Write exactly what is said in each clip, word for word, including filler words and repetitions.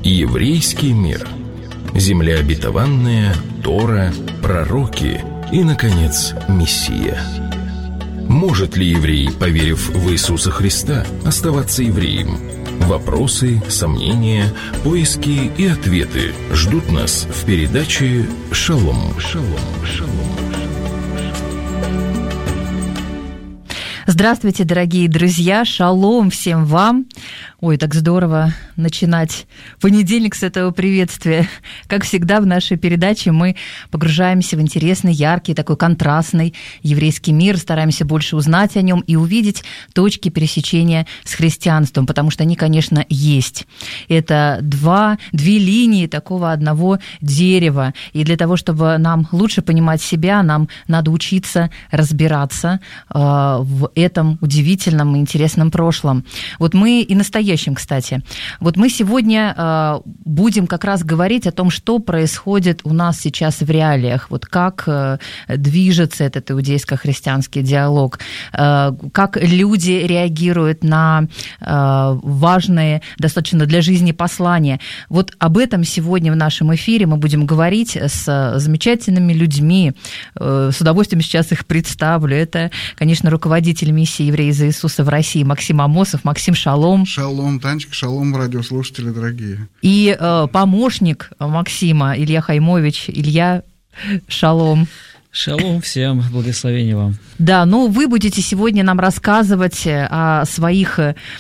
Еврейский мир. Земля обетованная, Тора, пророки и, наконец, Мессия. Может ли еврей, поверив в Иисуса Христа, оставаться евреем? Вопросы, сомнения, поиски и ответы ждут нас в передаче «Шалом, шалом, шалом». Здравствуйте, дорогие друзья, шалом всем вам. Ой, так здорово начинать понедельник с этого приветствия. Как всегда в нашей передаче мы погружаемся в интересный, яркий, такой контрастный еврейский мир, стараемся больше узнать о нем и увидеть точки пересечения с христианством, потому что они, конечно, есть. Это два, две линии такого одного дерева. И для того, чтобы нам лучше понимать себя, нам надо учиться разбираться э, в этом удивительном и интересном прошлом. Вот мы и настоящем, кстати. Вот мы сегодня э, будем как раз говорить о том, что происходит у нас сейчас в реалиях, вот как э, движется этот иудейско-христианский диалог, э, как люди реагируют на э, важные достаточно для жизни послания. Вот об этом сегодня в нашем эфире мы будем говорить с замечательными людьми. Э, с удовольствием сейчас их представлю. Это, конечно, руководитель миссии «Евреи за Иисуса» в России Максим Амосов. Максим, шалом. Шалом, Танечка, шалом, радиослушатели дорогие. И э, помощник Максима Илья Хаймович. Илья, шалом. Шалом всем, благословения вам. Да, ну вы будете сегодня нам рассказывать о своих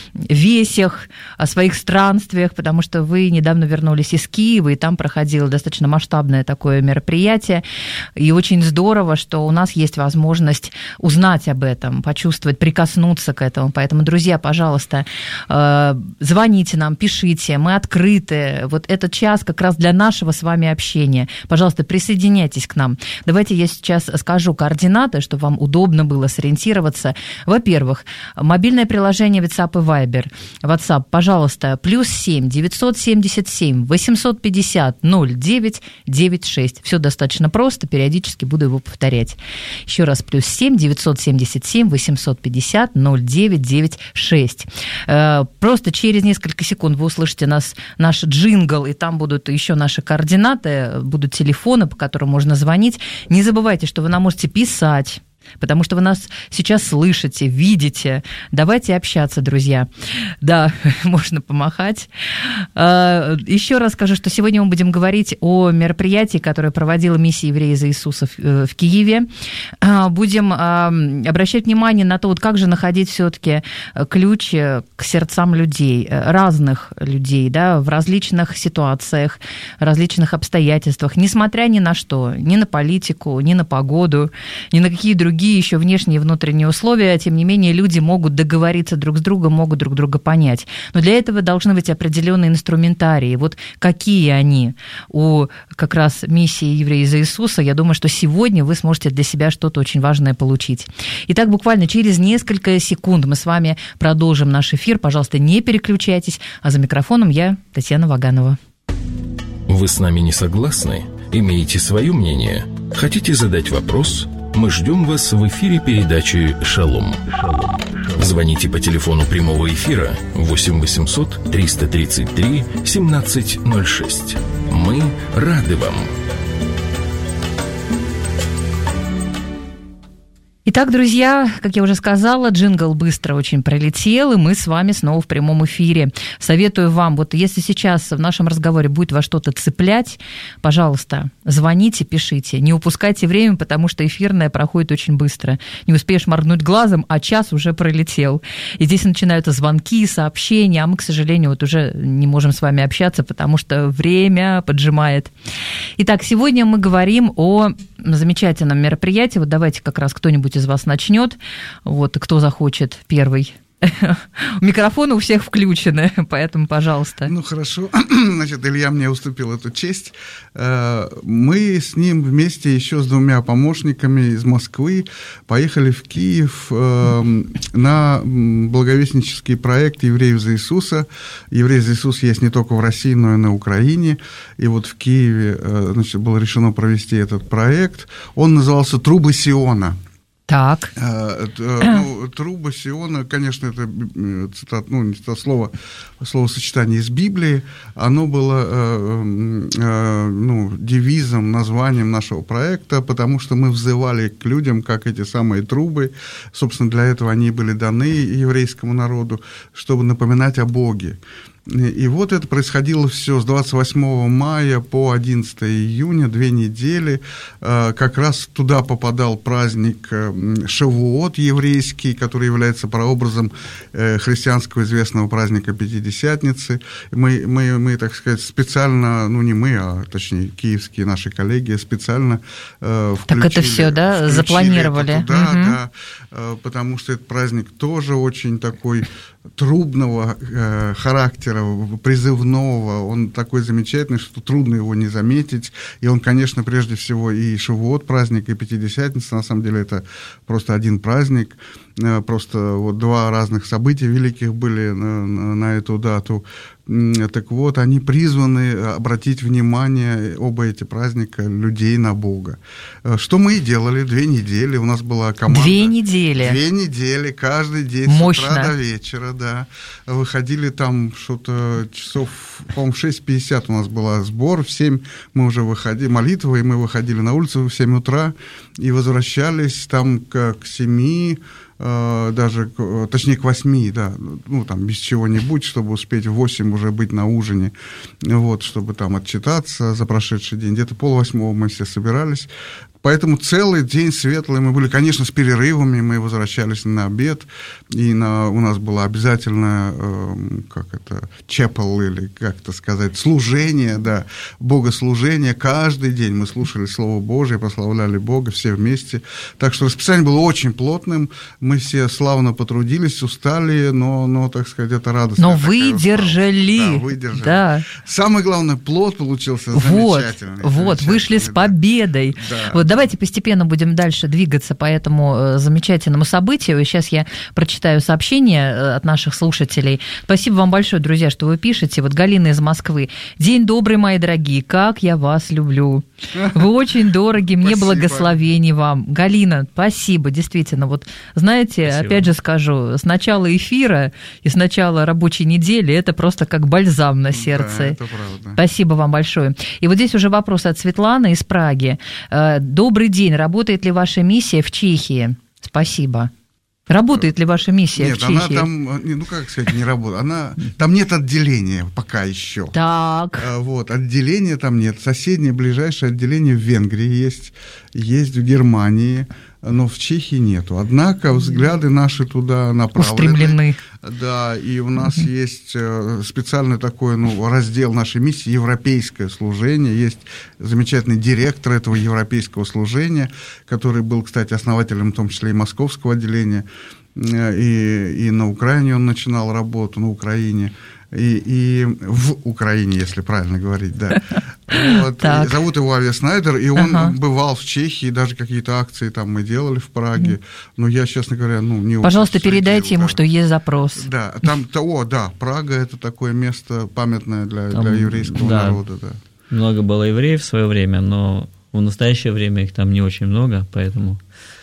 весях, о своих странствиях, потому что вы недавно вернулись из Киева, и там проходило достаточно масштабное такое мероприятие. И очень здорово, что у нас есть возможность узнать об этом, почувствовать, прикоснуться к этому. Поэтому, друзья, пожалуйста, звоните нам, пишите, мы открыты. Вот этот час как раз для нашего с вами общения. Пожалуйста, присоединяйтесь к нам. Давайте я сейчас скажу координаты, чтобы вам удобно было сориентироваться. Во-первых, мобильное приложение WhatsApp и Viber. WhatsApp, пожалуйста, плюс семь девятьсот семьдесят семь восемьсот пятьдесят ноль девять девяносто шесть. Все достаточно просто, периодически буду его повторять. Еще раз, плюс семь девятьсот семьдесят семь восемьсот пятьдесят ноль девять девяносто шесть. Просто через несколько секунд вы услышите нас, наш джингл, и там будут еще наши координаты, будут телефоны, по которым можно звонить. Не забывайте, что вы нам можете писать, потому что вы нас сейчас слышите, видите. Давайте общаться, друзья. Да, можно помахать. Еще раз скажу, что сегодня мы будем говорить о мероприятии, которое проводила миссия «Евреи за Иисуса» в Киеве. Будем обращать внимание на то, вот как же находить все-таки ключ к сердцам людей, разных людей, да, в различных ситуациях, различных обстоятельствах, несмотря ни на что, ни на политику, ни на погоду, ни на какие другие другие еще внешние и внутренние условия, тем не менее люди могут договориться друг с другом, могут друг друга понять. Но для этого должны быть определенные инструментарии. Вот какие они у как раз миссии «Евреи за Иисуса», я думаю, что сегодня вы сможете для себя что-то очень важное получить. Итак, буквально через несколько секунд мы с вами продолжим наш эфир. Пожалуйста, не переключайтесь. А за микрофоном я, Татьяна Ваганова. Вы с нами не согласны? Имеете свое мнение? Хотите задать вопрос? Мы ждем вас в эфире передачи «Шалом». Шалом. Звоните по телефону прямого эфира восемь восемьсот триста тридцать три семнадцать ноль шесть. Мы рады вам. Итак, друзья, как я уже сказала, джингл быстро очень пролетел, и мы с вами снова в прямом эфире. Советую вам, вот если сейчас в нашем разговоре будет вас что-то цеплять, пожалуйста, звоните, пишите. Не упускайте время, потому что эфирное проходит очень быстро. Не успеешь моргнуть глазом, а час уже пролетел. И здесь начинаются звонки, сообщения, а мы, к сожалению, вот уже не можем с вами общаться, потому что время поджимает. Итак, сегодня мы говорим о замечательном мероприятии. Вот давайте как раз кто-нибудь из вас начнет. Вот кто захочет первый. Микрофоны у всех включены, поэтому, пожалуйста. Ну, хорошо. Значит, Илья мне уступил эту честь. Мы с ним вместе еще с двумя помощниками из Москвы поехали в Киев на благовестнический проект «Евреев за Иисуса». «Евреи за Иисуса» есть не только в России, но и на Украине. И вот в Киеве, значит, было решено провести этот проект. Он назывался «Трубы Сиона». Так. Ну, трубы Сиона, конечно, это цитат, ну, не цитат, слово, словосочетание из Библии, оно было ну, девизом, названием нашего проекта, потому что мы взывали к людям, как эти самые трубы. Собственно, для этого они были даны еврейскому народу, чтобы напоминать о Боге. И вот это происходило все с двадцать восьмого мая по одиннадцатого июня, две недели. Как раз туда попадал праздник Шавуот еврейский, который является прообразом христианского известного праздника Пятидесятницы. Мы, мы, мы, так сказать, специально, ну не мы, а точнее киевские наши коллеги специально включили. Так это все, да, запланировали? Это туда, угу. Да, потому что этот праздник тоже очень такой трубного э, характера, призывного, он такой замечательный, что трудно его не заметить, и он, конечно, прежде всего и Шавуот праздник, и Пятидесятница, на самом деле это просто один праздник, э, просто вот два разных события великих были на, на, на эту дату. Так вот, они призваны обратить внимание, оба эти праздника, людей на Бога. Что мы и делали две недели, у нас была команда. Две недели? Две недели, каждый день Мощно. С утра до вечера, да. Выходили там что-то часов, по-моему, в шесть пятьдесят у нас был сбор, в семь мы уже выходили, молитва, и мы выходили на улицу в семь утра и возвращались там к, к семи, даже, точнее, к восьми, да, ну, там, без чего-нибудь, чтобы успеть в восемь уже быть на ужине, вот, чтобы там отчитаться за прошедший день. Где-то полвосьмого мы все собирались. Поэтому целый день светлый мы были, конечно, с перерывами, мы возвращались на обед, и на, у нас было обязательно, э, как это, чепел, или как это сказать, служение, да, богослужение. Каждый день мы слушали Слово Божие, прославляли Бога все вместе. Так что расписание было очень плотным, мы все славно потрудились, устали, но, но так сказать, это радостно. Но выдержали. Да, выдержали. Да. Самый главный плод получился вот, замечательный. Вот, вышли с победой. Да. Вот, давайте постепенно будем дальше двигаться по этому замечательному событию. И сейчас я прочитаю сообщение от наших слушателей. Спасибо вам большое, друзья, что вы пишете. Вот Галина из Москвы. День добрый, мои дорогие, как я вас люблю. Вы очень дороги, мне благословений вам. Галина, спасибо, действительно. Вот знаете, спасибо. Опять же скажу, с начала эфира и с начала рабочей недели это просто как бальзам на сердце. Да, это правда. Спасибо вам большое. И вот здесь уже вопрос от Светланы из Праги. Добрый день. Работает ли ваша миссия в Чехии? Спасибо. Работает ли ваша миссия нет, в Чехии? Нет, она там, ну как сказать, не работает. Она, там нет отделения пока еще. Так. Вот, отделения там нет. Соседнее, ближайшее отделение в Венгрии есть, есть в Германии, но в Чехии нету. Однако взгляды наши туда направлены. Устремлены. Да, и у нас mm-hmm. есть специальный такой, ну, раздел нашей миссии «Европейское служение». Есть замечательный директор этого европейского служения, который был, кстати, основателем в том числе и московского отделения. И, и на Украине он начинал работу, на Украине. И, и в Украине, если правильно говорить, да. Вот. Зовут его Ави Снайдер, и он ага. бывал в Чехии, даже какие-то акции там мы делали в Праге. Но я, честно говоря, ну, не очень. Пожалуйста, передайте ему, да. что есть запрос. Да, там, о, да, Прага – это такое место памятное для, там, для еврейского да, народа. Да. Много было евреев в свое время, но в настоящее время их там не очень много, поэтому...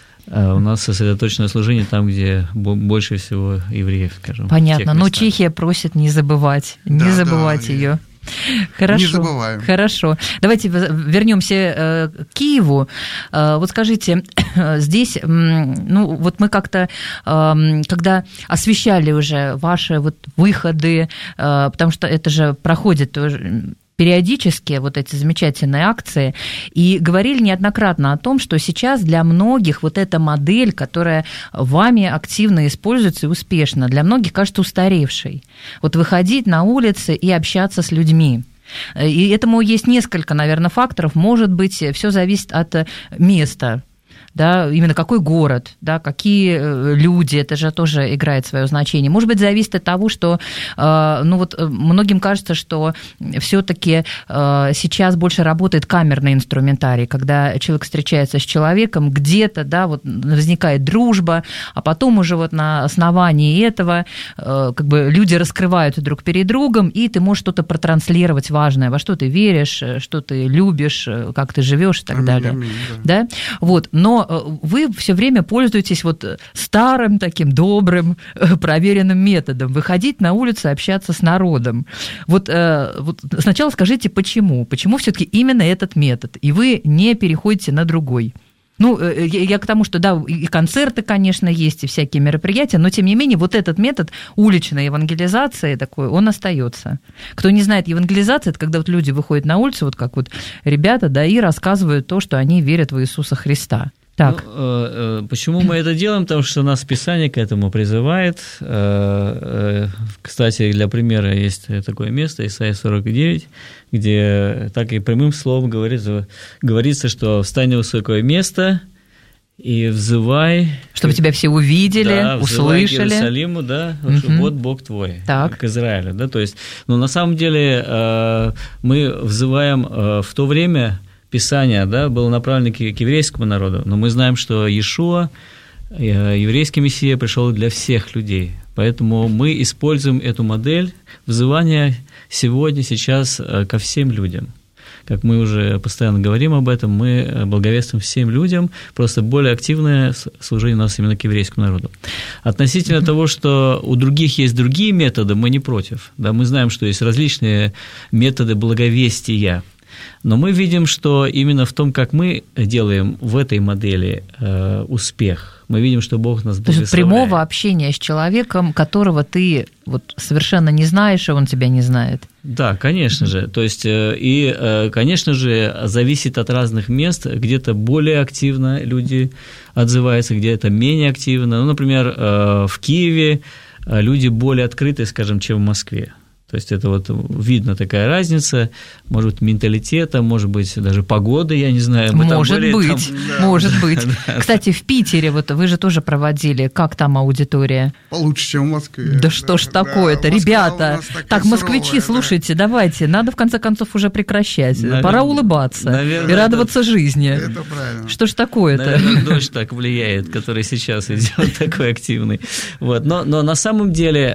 У нас сосредоточенное служение там, где больше всего евреев, скажем. Понятно, но Чехия просит не забывать, не да, забывать да, ее. Хорошо, не забываем. Хорошо. Давайте вернемся к Киеву. Вот скажите, здесь, ну, вот мы как-то, когда освещали уже ваши вот выходы, потому что это же проходит тоже периодически вот эти замечательные акции, и говорили неоднократно о том, что сейчас для многих вот эта модель, которая вами активно используется и успешно, для многих кажется устаревшей. Вот выходить на улицы и общаться с людьми. И этому есть несколько, наверное, факторов. Может быть, все зависит от места. Да, именно какой город, да, какие люди, это же тоже играет свое значение. Может быть, зависит от того, что, ну вот, многим кажется, что все-таки сейчас больше работает камерный инструментарий, когда человек встречается с человеком, где-то, да, вот возникает дружба, а потом уже вот на основании этого как бы люди раскрываются друг перед другом, и ты можешь что-то протранслировать важное, во что ты веришь, что ты любишь, как ты живешь и так аминь, далее. Аминь, да. Да? Вот, но но вы все время пользуетесь вот старым таким добрым, проверенным методом, выходить на улицу и общаться с народом. Вот, вот сначала скажите, почему? Почему все-таки именно этот метод, и вы не переходите на другой? Ну, я к тому, что, да, и концерты, конечно, есть, и всякие мероприятия, но, тем не менее, вот этот метод уличной евангелизации такой, он остается. Кто не знает, евангелизация – это когда вот люди выходят на улицу, вот как вот ребята, да, и рассказывают то, что они верят в Иисуса Христа. Так. Ну, почему мы это делаем? Потому что нас Писание к этому призывает. Кстати, для примера есть такое место, Исайя сорок девять, где так и прямым словом говорится, говорится, что «встань на высокое место и взывай». Чтобы тебя все увидели, да, услышали. Взывай к Иерусалиму, да, угу. Вот Бог твой, так. К Израилю. Да, то есть, ну, на самом деле мы взываем в то время, Писание, да, было направлено к еврейскому народу, но мы знаем, что Иешуа, еврейский Мессия, пришел для всех людей. Поэтому мы используем эту модель взывания сегодня, сейчас ко всем людям. Как мы уже постоянно говорим об этом, мы благовествуем всем людям, просто более активное служение у нас именно к еврейскому народу. Относительно mm-hmm. того, что у других есть другие методы, мы не против. Да, мы знаем, что есть различные методы благовестия. Но мы видим, что именно в том, как мы делаем в этой модели э, успех, мы видим, что Бог нас благословляет. То есть прямого общения с человеком, которого ты вот совершенно не знаешь, и он тебя не знает. Да, конечно же. То есть, э, и, э, конечно же, зависит от разных мест, где-то более активно люди отзываются, где-то менее активно. Ну, например, э, в Киеве люди более открыты, скажем, чем в Москве. То есть это вот видно такая разница, может быть, менталитета, может быть, даже погоды, я не знаю. Мы может там были, быть, там... может быть. Кстати, в Питере вот вы же тоже проводили, как там аудитория? Получше, чем в Москве. Да, да что ж да, такое-то, да, ребята. Так, москвичи, суровая, слушайте, да. Давайте, надо в конце концов уже прекращать. Наверное, Пора улыбаться наверное, и радоваться это, жизни. Это правильно. Что ж такое-то? Наверное, дождь так влияет, который сейчас идет такой активный. Вот. Но, но на самом деле,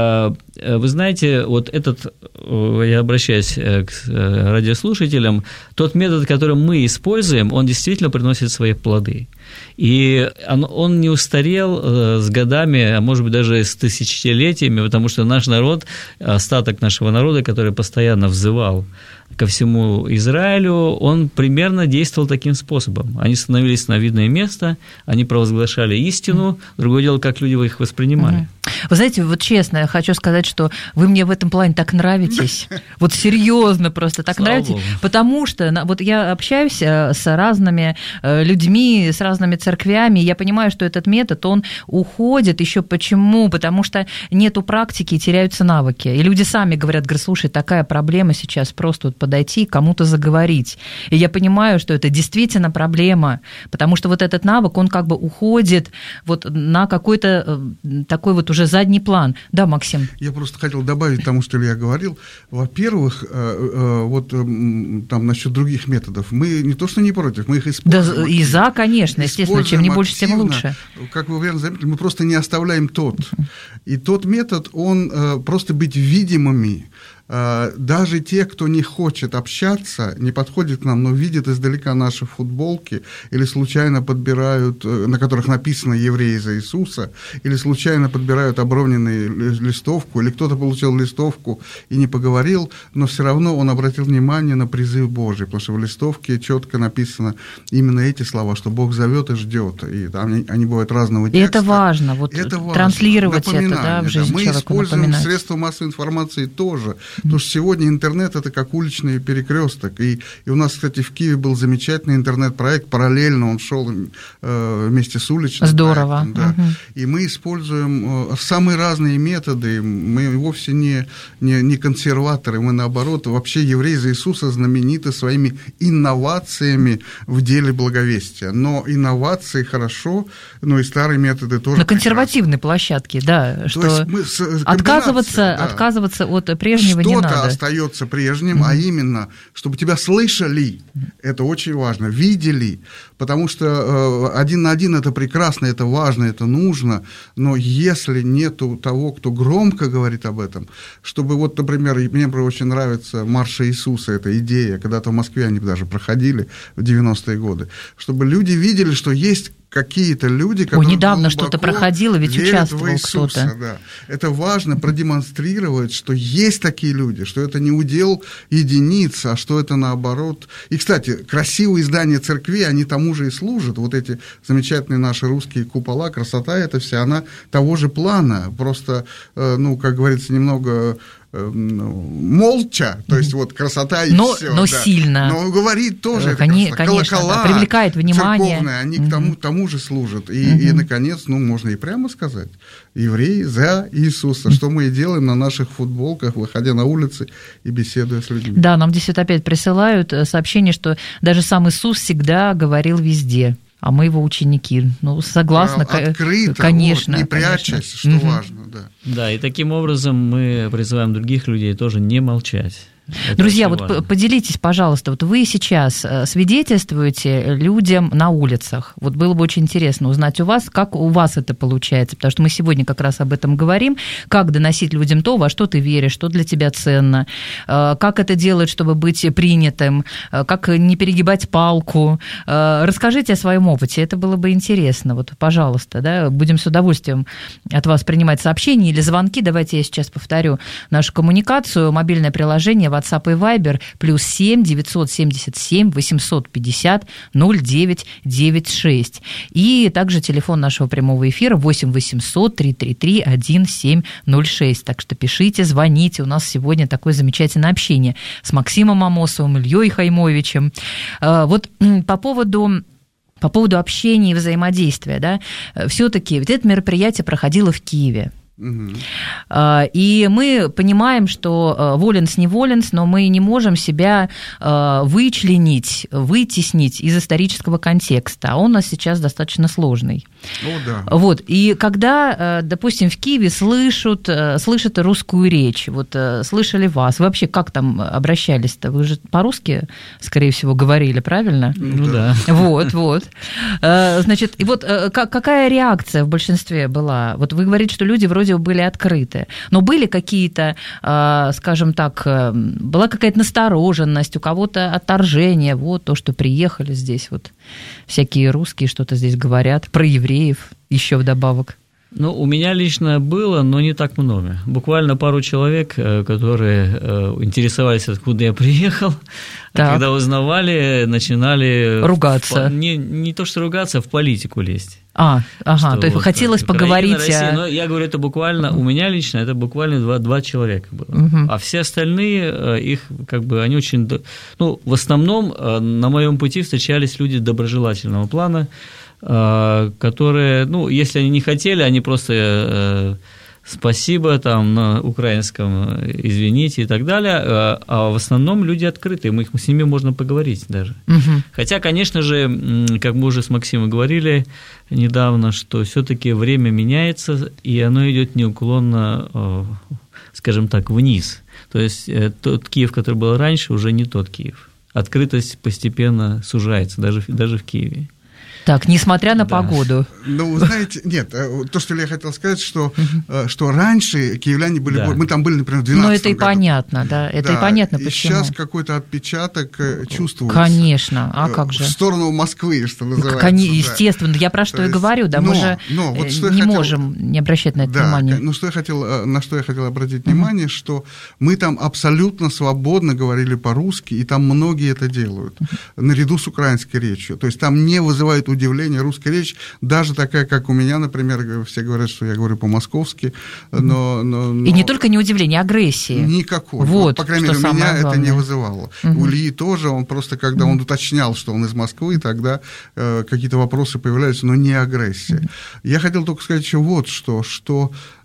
вы знаете, вот этот, я обращаюсь к радиослушателям, тот метод, который мы используем, он действительно приносит свои плоды. И он, он не устарел с годами, а может быть даже с тысячелетиями, потому что наш народ, остаток нашего народа, который постоянно взывал ко всему Израилю, он примерно действовал таким способом. Они становились на видное место, они провозглашали истину, другое дело, как люди их воспринимали. Вы знаете, вот честно, я хочу сказать, что вы мне в этом плане так нравитесь, вот серьезно просто так Слава нравитесь, Богу. Потому что вот я общаюсь с разными людьми, с разными церквями, и я понимаю, что этот метод, он уходит еще почему? Потому что нету практики и теряются навыки. И люди сами говорят, говорят, слушай, такая проблема сейчас, просто вот подойти, кому-то заговорить. И я понимаю, что это действительно проблема, потому что вот этот навык, он как бы уходит вот на какой-то такой вот уже задний план. Да, Максим? Я просто хотел добавить тому, что Илья говорил. Во-первых, вот там насчет других методов. Мы не то, что не против, мы их используем. Да, и за, конечно, естественно, чем не больше, тем лучше. Как вы верно заметили, мы просто не оставляем тот. И тот метод, он просто быть видимыми. Даже те, кто не хочет общаться, не подходит к нам, но видит издалека наши футболки, или случайно подбирают, на которых написано «Евреи за Иисуса», или случайно подбирают оброненную листовку, или кто-то получил листовку и не поговорил, но все равно он обратил внимание на призыв Божий, потому что в листовке четко написано именно эти слова, что Бог зовет и ждет, и там они бывают разного текста. И это важно, вот это транслировать важно. Это да, в жизнь да. человека. Мы используем напоминать. Средства массовой информации тоже. Потому что сегодня интернет – это как уличный перекресток. И, и у нас, кстати, в Киеве был замечательный интернет-проект, параллельно он шел э, вместе с уличным Здорово. проектом. Да. Угу. И мы используем э, самые разные методы. Мы вовсе не, не, не консерваторы, мы, наоборот, вообще «Евреи за Иисуса» знамениты своими инновациями в деле благовестия. Но инновации хорошо, но и старые методы тоже. На консервативной прекрасны. Площадке, да. Что мы с, отказываться, да. отказываться от прежнего что что-то остается прежним, mm-hmm. а именно, чтобы тебя слышали, это очень важно, видели, потому что э, один на один это прекрасно, это важно, это нужно, но если нету того, кто громко говорит об этом, чтобы вот, например, мне очень нравится марш Иисуса, эта идея, когда-то в Москве они даже проходили в девяностые годы, чтобы люди видели, что есть какие-то люди, которые О, недавно что-то проходило, ведь участвовал Иисуса, кто-то. Да. Это важно продемонстрировать, что есть такие люди, что это не удел единиц, а что это наоборот. И, кстати, красивые здания церкви, они тому же и служат. Вот эти замечательные наши русские купола, красота эта вся, она того же плана. Просто, ну, как говорится, немного... молча, то есть вот красота и но, все. Но да. сильно. Но говорит тоже, Кони, это конечно, колокола, да, привлекает внимание. Церковные, они угу. к тому, тому же служат. И, угу. и, наконец, ну, можно и прямо сказать, евреи за Иисуса, угу. что мы и делаем на наших футболках, выходя на улицы и беседуя с людьми. Да, нам здесь вот опять присылают сообщение, что даже сам Иисус всегда говорил везде. А мы его ученики. Ну, согласна, открыто, конечно. Вот, не прячась, конечно. Что угу. важно, да. Да, и таким образом мы призываем других людей тоже не молчать. Это Друзья, вот важно. Поделитесь, пожалуйста, вот вы сейчас свидетельствуете людям на улицах. Вот было бы очень интересно узнать у вас, как у вас это получается, потому что мы сегодня как раз об этом говорим, как доносить людям то, во что ты веришь, что для тебя ценно, как это делать, чтобы быть принятым, как не перегибать палку. Расскажите о своем опыте, это было бы интересно. Вот, пожалуйста, да, будем с удовольствием от вас принимать сообщения или звонки. Давайте я сейчас повторю нашу коммуникацию. Мобильное приложение WhatsApp и Viber плюс семь девятьсот семьдесят семь восемьсот пятьдесят ноль девять девяносто шесть. И также телефон нашего прямого эфира восемь восемьсот триста тридцать три одиннадцать семь ноль шесть. Так что пишите, звоните. У нас сегодня такое замечательное общение с Максимом Амосовым, Ильей Хаймовичем. Вот по поводу... По поводу общения и взаимодействия, да, все-таки вот это мероприятие проходило в Киеве. Угу. И мы понимаем, что воленс не воленс, но мы не можем себя вычленить, вытеснить из исторического контекста, а он у нас сейчас достаточно сложный. О, да. Вот. И когда, допустим, в Киеве слышат, слышат русскую речь, вот слышали вас, вы вообще как там обращались-то? Вы же по-русски, скорее всего, говорили, правильно? Ну да. Вот, вот. Значит, и вот какая реакция в большинстве была? Вот вы говорите, что люди вроде были открыты, но были какие-то, скажем так, была какая-то настороженность, у кого-то отторжение, вот то, что приехали здесь, вот всякие русские что-то здесь говорят, про евреев еще вдобавок. Ну, у меня лично было, но не так много. Буквально пару человек, которые интересовались, откуда я приехал, так. Когда узнавали, начинали... Ругаться. В, не, не то, что ругаться, а в политику лезть. А, ага, что то есть вот, хотелось Украина, поговорить... Россия, о... но я говорю, это буквально, у меня лично, это буквально два, два человека было. Угу. А все остальные, их как бы, они очень... Ну, в основном на моем пути встречались люди доброжелательного плана, которые, ну, если они не хотели, они просто спасибо там на украинском, извините и так далее, а в основном люди открытые, мы, с ними можно поговорить даже. Угу. Хотя, конечно же, как мы уже с Максимом говорили недавно, что все-таки время меняется, и оно идет неуклонно, скажем так, вниз. То есть тот Киев, который был раньше, уже не тот Киев. Открытость постепенно сужается, даже, даже в Киеве. Так, несмотря на да. погоду. Ну, знаете, нет, то, что я хотел сказать, что, uh-huh. что раньше киевляне были... Да. Мы там были, например, в двенадцатом году. Ну, это и понятно, да, это да, и понятно, и почему. сейчас какой-то отпечаток чувствуется. Конечно, а как же? В сторону Москвы, что называется. Кон... Естественно, я про что то и есть... говорю, да, но, мы же но, вот не хотел... можем не обращать на это да, внимание. Ну, что я хотел, на что я хотел обратить uh-huh. внимание, что мы там абсолютно свободно говорили по-русски, и там многие это делают, uh-huh. наряду с украинской речью. То есть там не вызывает удивления русская речь, даже такая, как у меня, например, все говорят, что я говорю по-московски, но... но, но... И не только не удивление, агрессии. Никакой. Вот, вот, по крайней мере, у меня главное. Это не вызывало. Угу. У Ильи тоже, он просто, когда угу. он уточнял, что он из Москвы, тогда э, какие-то вопросы появлялись, но не агрессия. Угу. Я хотел только сказать еще вот что, что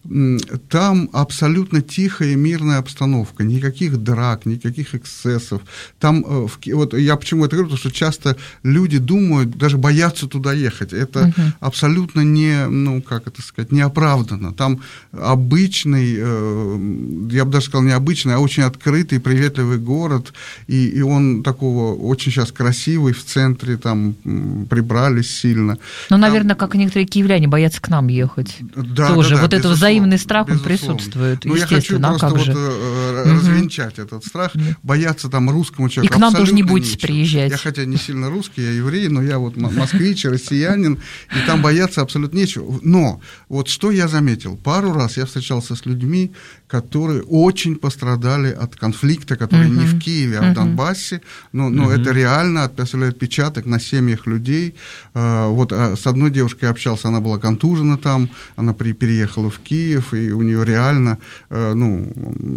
там абсолютно тихая и мирная обстановка, никаких драк, никаких эксцессов. Там, вот я почему это говорю, потому что часто люди думают, даже боятся туда ехать. Это угу. абсолютно не, ну, как это сказать, неоправданно. Там обычный, я бы даже сказал, не обычный, а очень открытый, приветливый город, и, и он такого очень сейчас красивый, в центре там прибрались сильно. Ну, там, наверное, как и некоторые киевляне боятся к нам ехать. Да, тоже. Да, да, вот это взаимный страх, он безусловно. Присутствует, ну, естественно. Я хочу просто а как вот же? развенчать угу. этот страх, бояться там русскому человеку. И к нам тоже не будете нечего. приезжать. Я хотя не сильно русский, я еврей, но я вот москвич, россиянин, и там бояться абсолютно нечего. Но вот что я заметил, пару раз я встречался с людьми, которые очень пострадали от конфликта, который uh-huh. не в Киеве, а uh-huh. в Донбассе, но, но uh-huh. это реально оставляет отпечаток на семьях людей. Вот с одной девушкой я общался, она была контужена там, она при, переехала в Киев, и у нее реально, ну,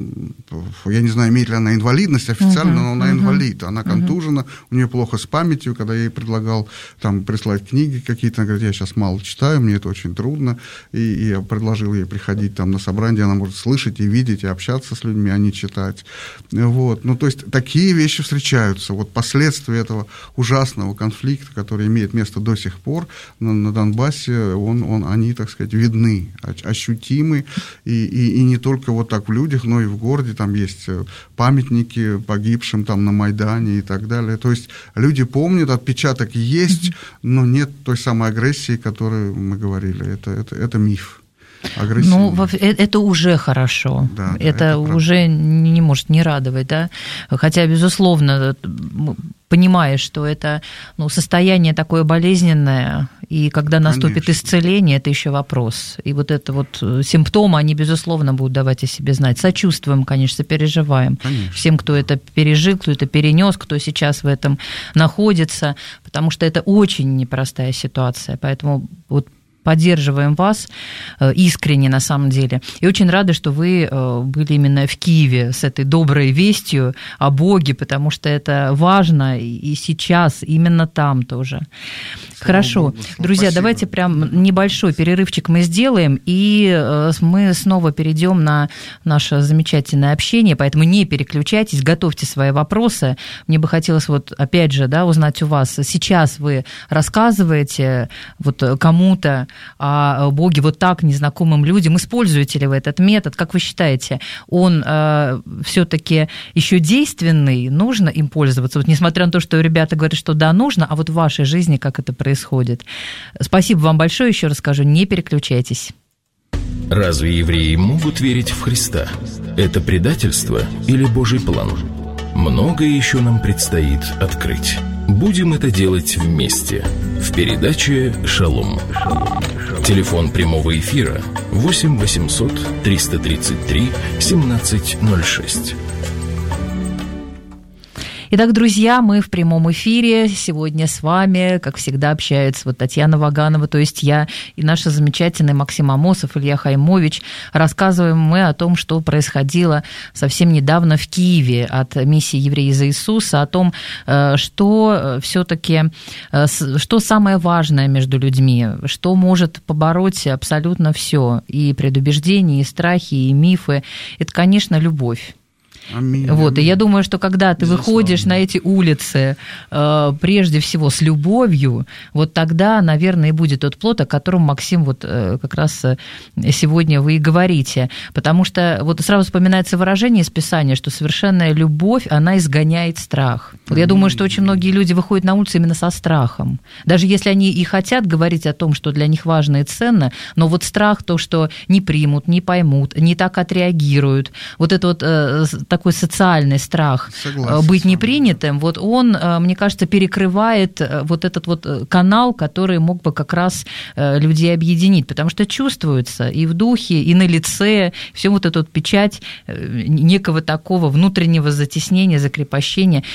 я не знаю, имеет ли она инвалидность официально, uh-huh. но она uh-huh. инвалид, она контужена, uh-huh. у нее плохо с памятью, когда я ей предлагал там прислать книги какие-то, она говорит, я сейчас мало читаю, мне это очень трудно, и, и я предложил ей приходить там на собрание, она может слышать и видеть, и общаться с людьми, а не читать. Вот. Ну, то есть такие вещи встречаются. Вот последствия этого ужасного конфликта, который имеет место до сих пор на, на Донбассе, он, он, они, так сказать, видны, ощутимы, и, и, и не только вот так в людях, но и в городе, там есть памятники погибшим там на Майдане и так далее. То есть люди помнят, отпечаток есть, но нет той самой агрессии, о которой мы говорили. Это, это, это миф. Ну, это уже хорошо, да, это, это уже не, не может не радовать, да, хотя, безусловно, понимаешь, что это, ну, состояние такое болезненное, и когда наступит Конечно. Исцеление, это еще вопрос, и вот это вот симптомы, они, безусловно, будут давать о себе знать. Сочувствуем, конечно, переживаем конечно. Всем, кто это пережил, кто это перенес, кто сейчас в этом находится, потому что это очень непростая ситуация, поэтому вот поддерживаем вас искренне, на самом деле. И очень рады, что вы были именно в Киеве с этой доброй вестью о Боге, потому что это важно и сейчас, именно там тоже. Слава Хорошо. Богу, друзья, спасибо. Давайте прям небольшой перерывчик мы сделаем, и мы снова перейдем на наше замечательное общение, поэтому не переключайтесь, готовьте свои вопросы. Мне бы хотелось вот опять же, да, узнать у вас, сейчас вы рассказываете вот кому-то о Боге вот так незнакомым людям, используете ли вы этот метод, как вы считаете, он э, все-таки еще действенный, нужно им пользоваться, вот несмотря на то, что ребята говорят, что да, нужно, а вот в вашей жизни как это происходит? Спасибо вам большое, еще раз скажу, не переключайтесь. Разве евреи могут верить в Христа? Это предательство или Божий план? Многое еще нам предстоит открыть. Будем это делать вместе в передаче «Шалом». Телефон прямого эфира восемь восемьсот триста тридцать три семнадцать ноль шесть. Итак, друзья, мы в прямом эфире. Сегодня с вами, как всегда, общаются вот Татьяна Ваганова, то есть я, и наш замечательный Максим Амосов, Илья Хаймович. Рассказываем мы о том, что происходило совсем недавно в Киеве от миссии «Евреи за Иисуса», о том, что все-таки, что самое важное между людьми, что может побороть абсолютно все, и предубеждения, и страхи, и мифы. Это, конечно, любовь. Аминь, вот, аминь. И я думаю, что когда ты Безусловно. Выходишь на эти улицы, э, прежде всего с любовью, вот тогда, наверное, и будет тот плод, о котором, Максим, вот э, как раз сегодня вы и говорите. Потому что вот сразу вспоминается выражение из Писания, что совершенная любовь, она изгоняет страх. Вот я думаю, что очень многие люди выходят на улицу именно со страхом. Даже если они и хотят говорить о том, что для них важно и ценно, но вот страх, то, что не примут, не поймут, не так отреагируют, вот это вот э, такой социальный страх Согласен, быть непринятым, вот он, мне кажется, перекрывает вот этот вот канал, который мог бы как раз людей объединить, потому что чувствуется и в духе, и на лице, все вот эта вот печать некого такого внутреннего затеснения, закрепощения. Если человек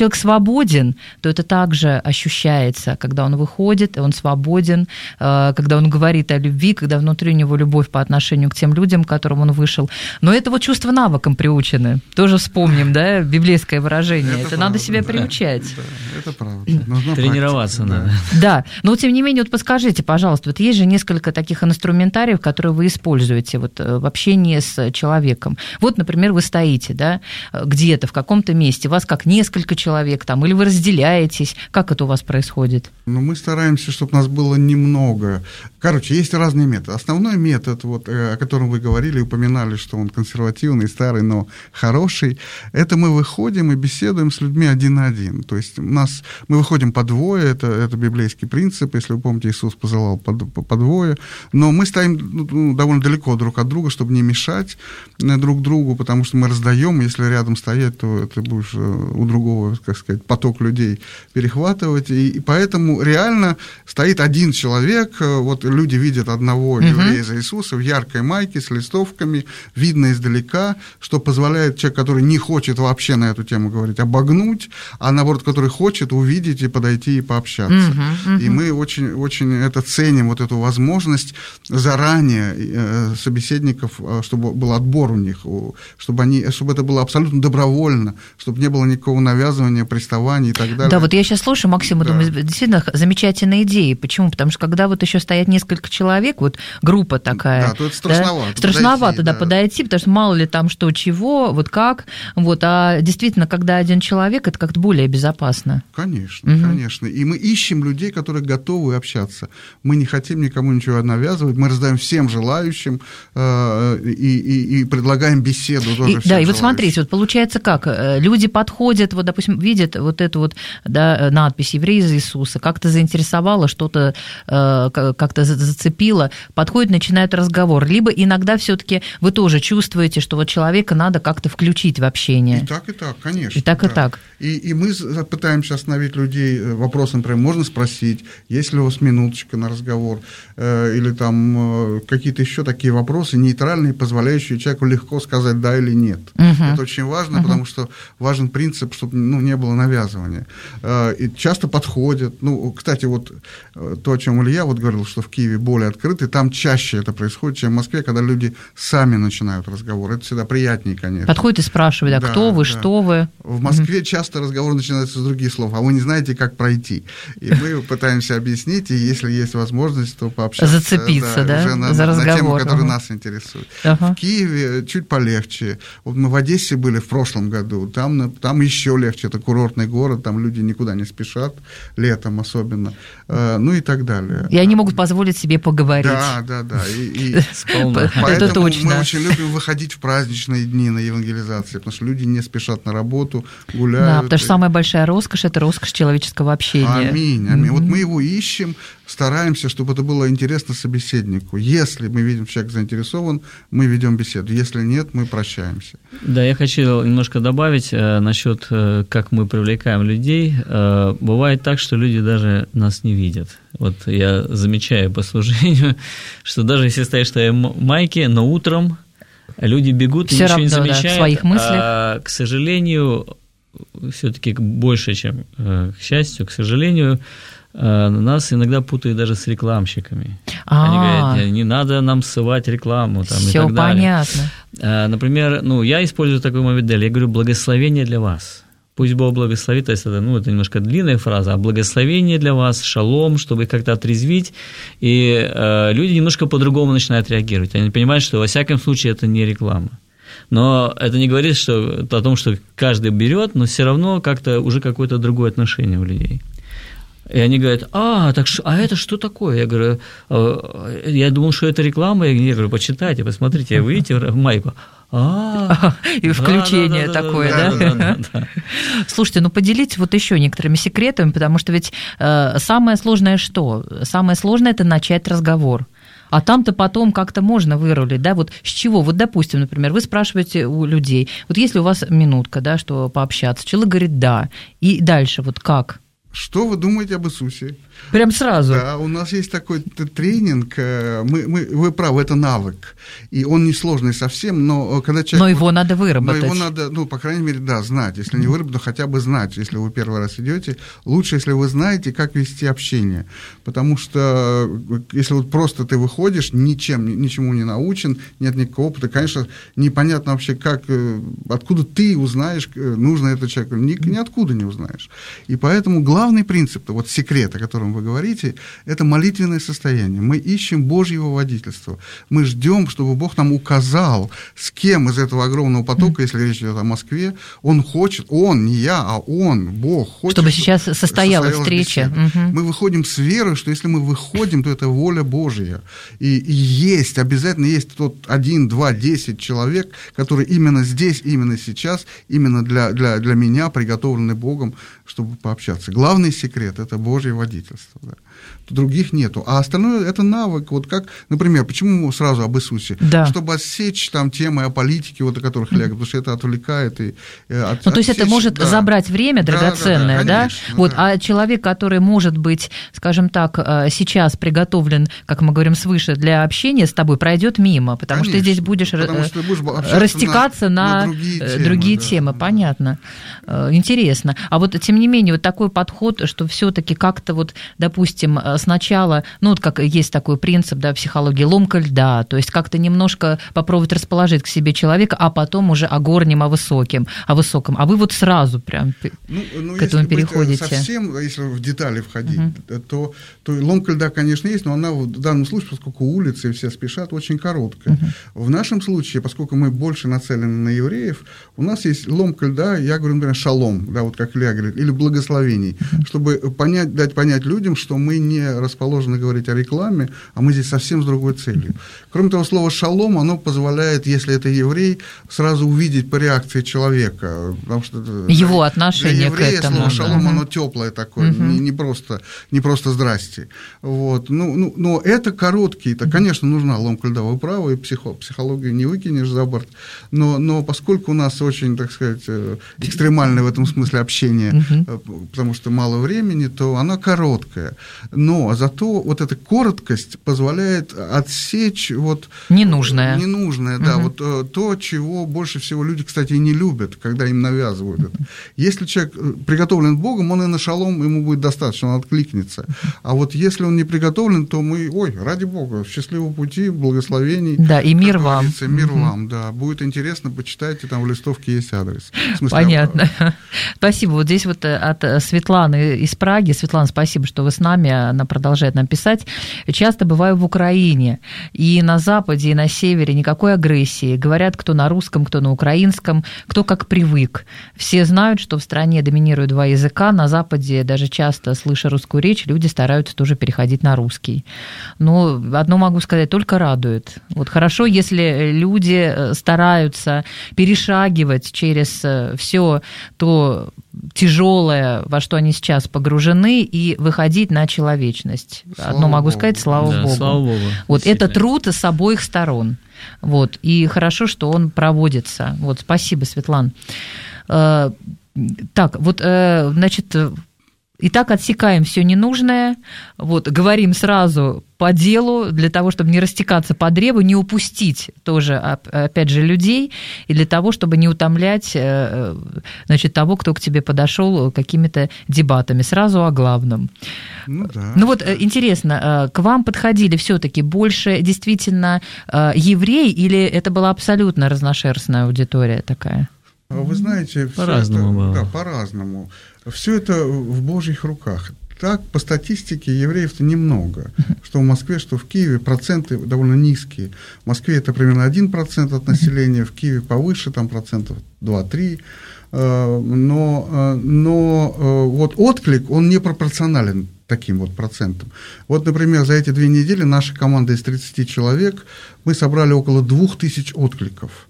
человек свободен, то это также ощущается, когда он выходит, он свободен, когда он говорит о любви, когда внутри у него любовь по отношению к тем людям, к которым он вышел. Но это вот чувство навыком приучены. Тоже вспомним, да, библейское выражение. Это, это правда, надо себя да, приучать. Да, это правда. Нужно тренироваться практика, надо. Да. да, но тем не менее, вот подскажите, пожалуйста, вот есть же несколько таких инструментариев, которые вы используете вот в общении с человеком. Вот, например, вы стоите, да, где-то в каком-то месте, вас как несколько человек там, или вы разделяетесь. Как это у вас происходит? Ну, мы стараемся, чтобы нас было немного. Короче, есть разные методы. Основной метод, вот, о котором вы говорили, упоминали, что он консервативный, старый, но хороший, это мы выходим и беседуем с людьми один на один. То есть у нас, мы выходим по двое, это, это библейский принцип, если вы помните, Иисус посылал по, по двое, но мы стоим ну, довольно далеко друг от друга, чтобы не мешать друг другу, потому что мы раздаем, если рядом стоять, то ты будешь у другого, как сказать, поток людей перехватывать, и, и поэтому реально стоит один человек, вот люди видят одного еврея за Иисуса в яркой майке с листовками, видно издалека, что позволяет человек, который не хочет вообще на эту тему говорить, обогнуть, а наоборот, который хочет увидеть и подойти и пообщаться. Uh-huh, uh-huh. И мы очень, очень это ценим, вот эту возможность заранее э, собеседников, чтобы был отбор у них, чтобы, они, чтобы это было абсолютно добровольно, чтобы не было никакого навязывания, приставания и так далее. Да, вот я сейчас слушаю Максима, да. думаю, действительно замечательная идея. Почему? Потому что когда вот еще стоят несколько человек, вот группа такая, да, то это страшновато. Да, страшновато, подойти, да, да, подойти, потому что мало ли там что, чего, вот как, вот, а действительно, когда один человек, это как-то более безопасно. Конечно, угу. конечно. И мы ищем людей, которые готовы общаться. Мы не хотим никому ничего навязывать, мы раздаем всем желающим э, и, и, и предлагаем беседу тоже и, всем Да, и желающим. вот смотрите, вот получается как, люди подходят, вот, допустим, видят вот эту вот да, надпись «Еврей из Иисуса», как-то заинтересовало, что-то э, как-то зацепило, подходят, начинают разговор. Либо иногда все-таки вы тоже чувствуете, что вот человека надо как-то включить в общение. И так, и так, конечно. И так, да. и так. И, и мы пытаемся остановить людей вопросом, например, можно спросить, есть ли у вас минуточка на разговор, э, или там э, какие-то еще такие вопросы, нейтральные, позволяющие человеку легко сказать да или нет. Угу. Это очень важно, угу. потому что важен принцип, чтобы ну, не было навязывания. Э, и часто подходят. Ну, кстати, вот то, о чем Илья вот говорил, что в Киеве более открыты, там чаще это происходит, чем в Москве, когда люди сами начинают разговор. Это всегда приятнее, конечно. Подходят и спрашивают, а да, кто вы, да. что вы? В Москве угу. часто разговор начинается с других слов, а вы не знаете, как пройти. И мы пытаемся объяснить, и если есть возможность, то пообщаться. Зацепиться, да, да, уже на, за разговор. на тему, которая угу. нас интересует. Ага. В Киеве чуть полегче. Вот мы в Одессе были в прошлом году, там, там еще легче, это курортный город, там люди никуда не спешат, летом особенно, ну и так далее. И они могут позволить себе поговорить. Да, да, да. И, и поэтому это точно. Мы очень любим выходить в праздничные дни на евангелизации, потому что люди не спешат на работу, гуляют. Да, потому что самая большая роскошь – это роскошь человеческого общения. Аминь, аминь. Mm-hmm. Вот мы его ищем, стараемся, чтобы это было интересно собеседнику. Если мы видим, что человек заинтересован, мы ведем беседу. Если нет, мы прощаемся. Да, я хочу немножко добавить э, насчет, э, как мы привлекаем людей. Э, бывает так, что люди даже нас не видят. Вот я замечаю по служению, что даже если стоишь в твоей майке, но утром люди бегут и Всё ничего равно, не замечают. Да, в своих мыслях. А, к сожалению, все-таки больше, чем к счастью, к сожалению, нас иногда путают даже с рекламщиками. А-а-а. Они говорят, не надо нам ссылать рекламу там, и так далее. Всё понятно. Например, ну, я использую такую модель, я говорю, благословение для вас. Пусть Бог благословит, то есть это, ну, это немножко длинная фраза, а благословение для вас, шалом, чтобы их как-то отрезвить, и э, люди немножко по-другому начинают реагировать. Они понимают, что во всяком случае это не реклама. Но это не говорит что, о том, что каждый берет, но все равно как-то уже какое-то другое отношение у людей. И они говорят, а, так, а это что такое? Я говорю, я думал, что это реклама. Я говорю, почитайте, посмотрите, вы видите в майку. А, и включение да, да, да, такое, да? да? да, да, да. Слушайте, ну поделитесь вот еще некоторыми секретами, потому что ведь э, самое сложное что? Самое сложное – это начать разговор. А там-то потом как-то можно вырулить, да, вот с чего? Вот, допустим, например, вы спрашиваете у людей, вот если у вас минутка, да, что пообщаться, человек говорит «да», и дальше вот как? Что вы думаете об Иисусе? Прям сразу? Да, у нас есть такой тренинг, мы, мы, вы правы, это навык, и он несложный совсем, но когда человек... Но его надо выработать. Но его надо, ну, по крайней мере, да, знать, если не выработать, то хотя бы знать, если вы первый раз идете, лучше, если вы знаете, как вести общение, потому что если вот просто ты выходишь, ничем, ничему не научен, нет никакого опыта, конечно, непонятно вообще, как, откуда ты узнаешь, нужно это человеку, ни, ниоткуда не узнаешь, и поэтому главное Главный принцип, вот секрет, о котором вы говорите, это молитвенное состояние. Мы ищем Божьего водительства. Мы ждем, чтобы Бог нам указал, с кем из этого огромного потока, если речь идет о Москве, Он хочет, Он, не я, а Он, Бог хочет. Чтобы сейчас состоялась встреча. Угу. Мы выходим с верой, что если мы выходим, то это воля Божья. И, и есть, обязательно есть тот один, два, десять человек, которые именно здесь, именно сейчас, именно для, для, для меня приготовлены Богом, чтобы пообщаться. Главный секрет – это Божье водительство. Да. Других нету. А остальное – это навык. Вот как, например, почему сразу об Иисусе? Да. Чтобы отсечь там темы о политике, вот, о которых mm-hmm. Лега, потому что это отвлекает. И, и от, ну, то есть отсечь, это может да. забрать время драгоценное, да? да, да, конечно, да? Вот, да. А человек, который может быть, скажем так, сейчас приготовлен, как мы говорим, свыше для общения с тобой, пройдет мимо, потому конечно, что ты здесь будешь, что будешь растекаться на, на другие темы. Другие да, темы да. Понятно. Интересно. А вот, тем не менее, вот такой подход, что все-таки как-то вот, допустим, сначала, ну, вот как есть такой принцип, да, психологии, ломка льда, то есть как-то немножко попробовать расположить к себе человека, а потом уже о горнем, о высоком, о высоком. А вы вот сразу прям ну, ну, к этому переходите. Совсем, если в детали входить, uh-huh. то, то ломка льда, конечно, есть, но она в данном случае, поскольку улицы и все спешат, очень короткая. Uh-huh. В нашем случае, поскольку мы больше нацелены на евреев, у нас есть ломка льда, я говорю, например, шалом, да, вот как Илья говорит, или благословений, uh-huh. чтобы понять, дать понять людям, что мы не расположены говорить о рекламе, а мы здесь совсем с другой целью. Кроме того, слово «шалом», оно позволяет, если это еврей, сразу увидеть по реакции человека. Потому что его отношение для еврея к этому. Слово «шалом», да. оно теплое такое, угу. не, не, просто, не просто «здрасте». Вот. Ну, ну, но это короткие, это, конечно, нужна ломка льда, вы правы, и психо, психологию не выкинешь за борт, но, но поскольку у нас очень, так сказать, экстремальное в этом смысле общение, угу. потому что мало времени, то она короткая. Но зато вот эта короткость позволяет отсечь вот ненужное, ненужное да, угу. вот то, чего больше всего люди, кстати, и не любят, когда им навязывают это. Если человек приготовлен Богом, он и на шалом ему будет достаточно, он откликнется. А вот если он не приготовлен, то мы, ой, ради Бога, счастливого пути, благословений. Да, и мир вам. Мир угу. вам, да. Будет интересно, почитайте, там в листовке есть адрес. В смысле, понятно. А... Спасибо. Вот здесь вот от Светланы из Праги. Светлана, спасибо, что вы с нами. Она продолжает нам писать. Часто бываю в Украине, и на Западе, и на Севере никакой агрессии. Говорят, кто на русском, кто на украинском, кто как привык. Все знают, что в стране доминируют два языка. На Западе, даже часто, слыша русскую речь, люди стараются тоже переходить на русский. Но одно могу сказать, только радует. Вот хорошо, если люди стараются перешагивать через все то тяжелое, во что они сейчас погружены, и выходить на человечность. Слава Одно могу Богу. сказать, слава да, Богу. Слава Богу. Вот это труд с обоих сторон. Вот. И хорошо, что он проводится. Вот, спасибо, Светлана. Так, вот, значит, итак, отсекаем все ненужное, вот, говорим сразу по делу, для того, чтобы не растекаться по древу, не упустить тоже, опять же, людей, и для того, чтобы не утомлять, значит, того, кто к тебе подошел какими-то дебатами. Сразу о главном. Ну, да. Ну вот, интересно, к вам подходили все-таки больше действительно евреи, или это была абсолютно разношерстная аудитория такая? Вы знаете, по-разному это, да, по-разному. Все это в Божьих руках. Так, по статистике, евреев-то немного. Что в Москве, что в Киеве, проценты довольно низкие. В Москве это примерно один процент от населения, в Киеве повыше, там процентов два-три. Но, но вот отклик, он не пропорционален таким вот процентам. Вот, например, за эти две недели наша команда из тридцати человек, мы собрали около двух тысяч откликов.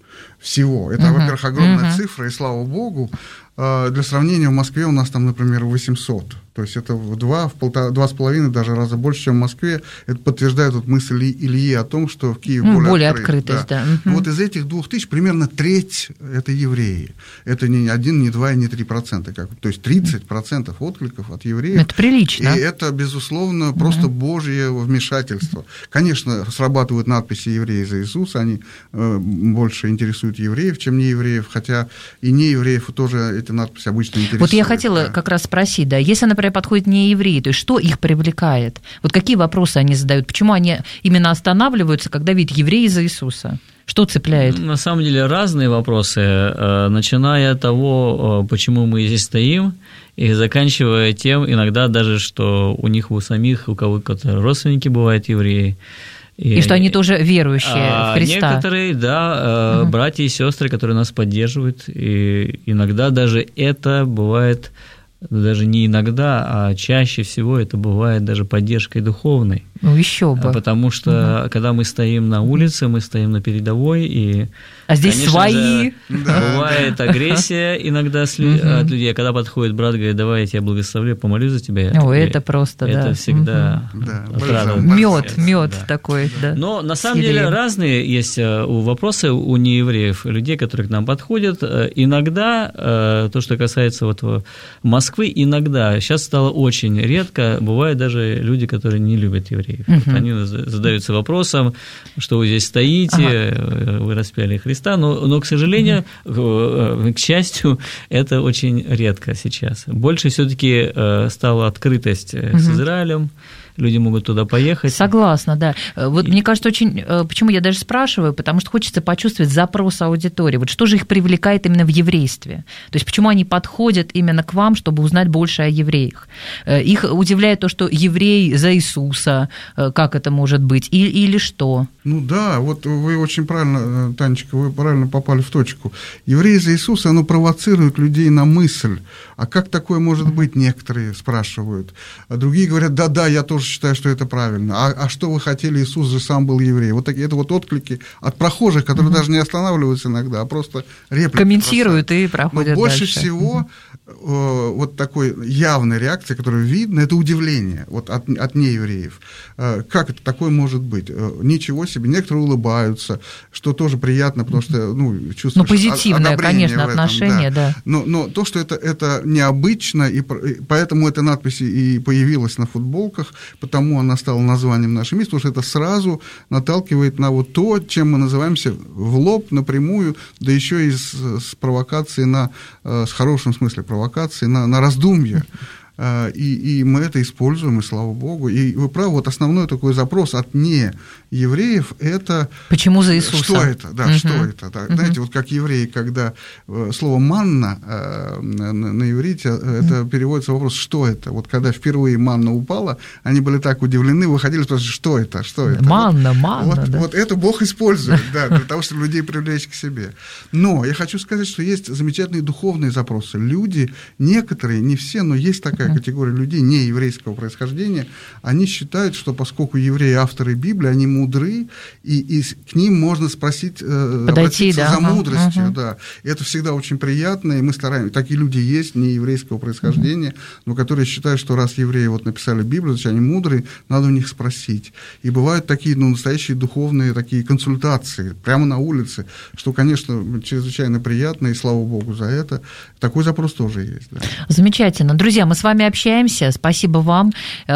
всего. Это, uh-huh. во-первых, огромная uh-huh. цифра, и слава богу. Для сравнения, в Москве у нас там, например, восемьсот. То есть это в два, в полтора, два с половиной даже раза больше, чем в Москве. Это подтверждает вот мысль Ильи о том, что в Киеве более, более открыт. открытость. Да. Да. Угу. Вот из этих двух тысяч примерно треть – это евреи. Это не один, не два, не три процента. Как, то есть тридцать процентов откликов от евреев. Это прилично. И это, безусловно, просто угу. Божье вмешательство. Конечно, срабатывают надписи «Евреи за Иисуса», они э, больше интересуют евреев, чем не евреев, хотя и не евреев тоже эти надписи обычно интересуют. Вот я хотела да. как раз спросить, да, если, например, подходят не евреи, то есть что их привлекает? Вот какие вопросы они задают? Почему они именно останавливаются, когда видят евреи за Иисуса? Что цепляет? На самом деле разные вопросы, начиная от того, почему мы здесь стоим, и заканчивая тем, иногда даже, что у них у самих, у кого-то родственники бывают евреи. И, и что они тоже верующие а в Христа. Некоторые, да, угу. братья и сестры, которые нас поддерживают, и иногда даже это бывает, даже не иногда, а чаще всего это бывает даже поддержкой духовной. Ну, еще бы. Потому что, угу. когда мы стоим на улице, мы стоим на передовой, и, а здесь конечно свои. Же, бывает агрессия иногда с, угу. от людей. А когда подходит брат, говорит, давай я тебя благословлю, помолюсь за тебя. О, это просто, это да. Это всегда угу. да, мед, мед да. такой, да. Но на самом Сирия. деле разные есть вопросы у неевреев, людей, которые к нам подходят. Иногда, то, что касается вот Москвы, иногда, сейчас стало очень редко, бывают даже люди, которые не любят евреев. Uh-huh. Вот они задаются вопросом, что вы здесь стоите, uh-huh. вы распяли Христа, но, но к сожалению, uh-huh. к, к счастью, это очень редко сейчас. Больше все-таки стала открытость uh-huh. с Израилем. Люди могут туда поехать. Согласна, да. Вот и... мне кажется, очень... Почему я даже спрашиваю? Потому что хочется почувствовать запрос аудитории. Вот что же их привлекает именно в еврействе? То есть почему они подходят именно к вам, чтобы узнать больше о евреях? Их удивляет то, что еврей за Иисуса, как это может быть, или, или что? Ну да, вот вы очень правильно, Танечка, вы правильно попали в точку. Еврей за Иисуса, оно провоцирует людей на мысль. А как такое может быть, некоторые спрашивают. А другие говорят, да-да, я тоже считаю, что это правильно. А, а что вы хотели, Иисус же сам был еврей. Вот такие, это вот отклики от прохожих, которые mm-hmm. даже не останавливаются иногда, а просто реплики комментируют бросают. И проходят Но больше дальше. всего mm-hmm. э, вот такой явной реакции, которая видно, это удивление вот, от, от неевреев. Э, как это такое может быть? Э, ничего себе. Некоторые улыбаются, что тоже приятно, потому что ну, чувствуешь ну, позитивное, конечно, этом, отношение, да. да. Но, но то, что это, это необычно, и, и поэтому эта надпись и появилась на футболках, потому она стала названием нашего места, потому что это сразу наталкивает на вот то, чем мы называемся в лоб, напрямую, да еще и с, с провокацией на, с хорошим смысле провокации, на, на раздумье. И, и мы это используем, и слава Богу. И вы правы, вот основной такой запрос от неевреев – это… Почему за Иисуса? Что это? Да, uh-huh. что это? Да. Uh-huh. Знаете, вот как евреи, когда слово «манна» на, на иврите, uh-huh. это переводится вопрос «что это?». Вот когда впервые манна упала, они были так удивлены, выходили и спрашивали, что это, что это? Манна, вот, манна, вот, да. Вот это Бог использует, да, для того, чтобы людей привлечь к себе. Но я хочу сказать, что есть замечательные духовные запросы. Люди, некоторые, не все, но есть такая категория людей нееврейского происхождения, они считают, что поскольку евреи авторы Библии, они мудры, и, и к ним можно спросить, подойти, обратиться да, за ага, мудростью. ага. Да. И это всегда очень приятно, и мы стараемся. Такие люди есть, нееврейского происхождения, ага. но которые считают, что раз евреи вот написали Библию, значит, они мудрые, надо у них спросить. И бывают такие ну, настоящие духовные такие консультации прямо на улице, что, конечно, чрезвычайно приятно, и слава Богу за это. Такой запрос тоже есть. Да. Замечательно. Друзья, мы с вами общаемся. Спасибо вам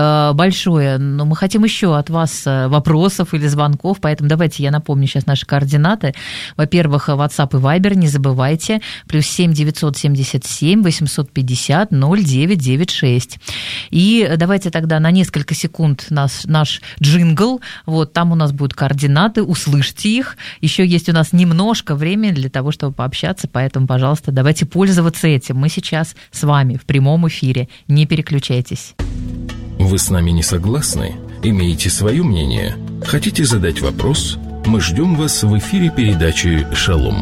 большое. Но мы хотим еще от вас вопросов или звонков, поэтому давайте я напомню сейчас наши координаты. Во-первых, WhatsApp и Viber, не забывайте, плюс семь девятьсот семьдесят семь восемьсот пятьдесят ноль девять девять шесть. И давайте тогда на несколько секунд наш, наш джингл, вот там у нас будут координаты, услышьте их. Еще есть у нас немножко времени для того, чтобы пообщаться, поэтому, пожалуйста, давайте пользоваться этим. Мы сейчас с вами в прямом эфире. Не переключайтесь. Вы с нами не согласны? Имеете свое мнение? Хотите задать вопрос? Мы ждем вас в эфире передачи «Шалом».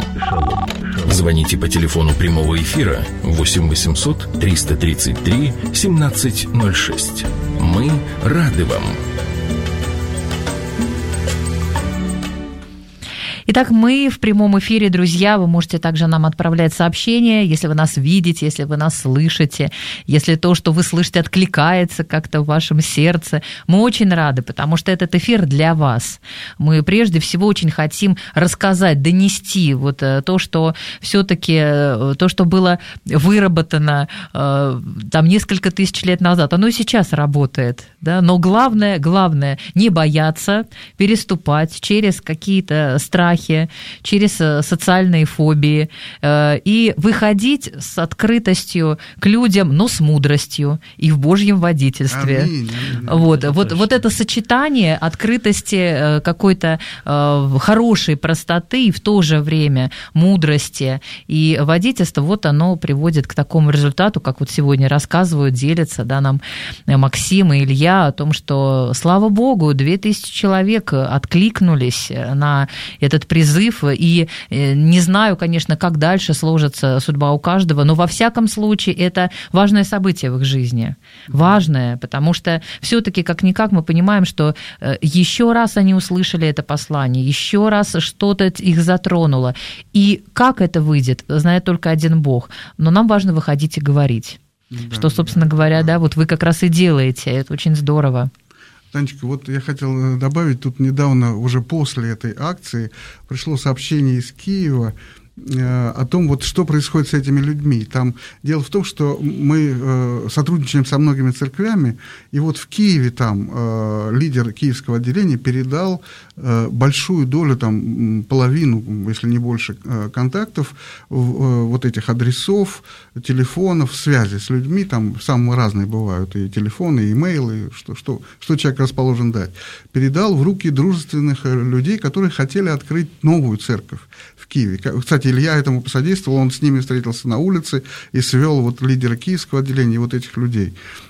Звоните по телефону прямого эфира восемь восемьсот триста тридцать три семнадцать ноль шесть. Мы рады вам. Итак, мы в прямом эфире, друзья. Вы можете также нам отправлять сообщения, если вы нас видите, если вы нас слышите, если то, что вы слышите, откликается как-то в вашем сердце. Мы очень рады, потому что этот эфир для вас. Мы прежде всего очень хотим рассказать, донести вот то, что все-таки, то, что было выработано там несколько тысяч лет назад, оно и сейчас работает. Да? Но главное, главное не бояться переступать через какие-то страхи, через социальные фобии и выходить с открытостью к людям, но с мудростью и в Божьем водительстве. Аминь, аминь. Вот, это вот, вот это сочетание открытости, какой-то хорошей простоты и в то же время мудрости и водительства, вот оно приводит к такому результату, как вот сегодня рассказывают, делятся, да, нам Максим и Илья о том, что, слава Богу, две тысячи человек откликнулись на этот призыв, и не знаю, конечно, как дальше сложится судьба у каждого, но во всяком случае это важное событие в их жизни, важное, потому что все-таки как-никак мы понимаем, что еще раз они услышали это послание, еще раз что-то их затронуло, и как это выйдет, знает только один Бог, но нам важно выходить и говорить, да, что, собственно да, говоря, да. да, вот вы как раз и делаете, это очень здорово. Танечка, вот я хотел добавить, тут недавно, уже после этой акции, пришло сообщение из Киева о том, вот, что происходит с этими людьми. Там дело в том, что мы сотрудничаем со многими церквями, и вот в Киеве там лидер киевского отделения передал большую долю, там, половину, если не больше, контактов, вот этих адресов, телефонов, связи с людьми, там самые разные бывают, и телефоны, и имейлы, что, что, что человек расположен дать. Передал в руки дружественных людей, которые хотели открыть новую церковь в Киеве. Кстати, Илья этому посодействовал, он с ними встретился на улице и свел вот лидера киевского отделения, вот этих людей.